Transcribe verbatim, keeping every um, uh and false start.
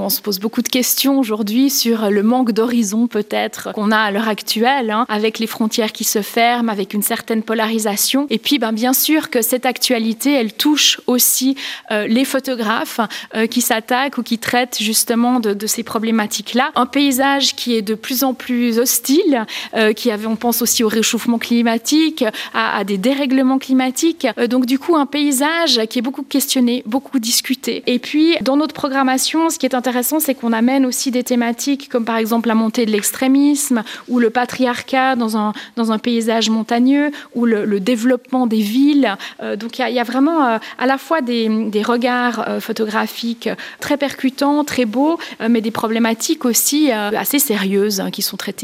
on se pose beaucoup de questions aujourd'hui sur le manque d'horizon peut-être qu'on a à l'heure actuelle, hein, avec les frontières qui se ferment, avec une certaine polarisation. Et puis, ben, bien sûr que cette actualité, elle touche aussi euh, les photographes euh, qui s'attaquent ou qui traitent justement de, de ces problématiques-là. Un paysage qui est de plus en plus hostile, euh, qui avait, on pense aussi au réchauffement climatique, à, à des dérèglements climatiques. Euh, donc, du coup, un paysage qui est beaucoup questionné, beaucoup discuté. Et puis, dans notre programmation, ce qui est intéressant, c'est qu'on amène aussi des thématiques comme par exemple la montée de l'extrémisme ou le patriarcat dans un, dans un paysage montagneux ou le, le développement des villes. Euh, donc, il y, y a vraiment euh, à la fois des, des regards euh, photographiques très percutants, très beaux, euh, mais des problématiques aussi euh, assez sérieuses hein, qui sont traitées.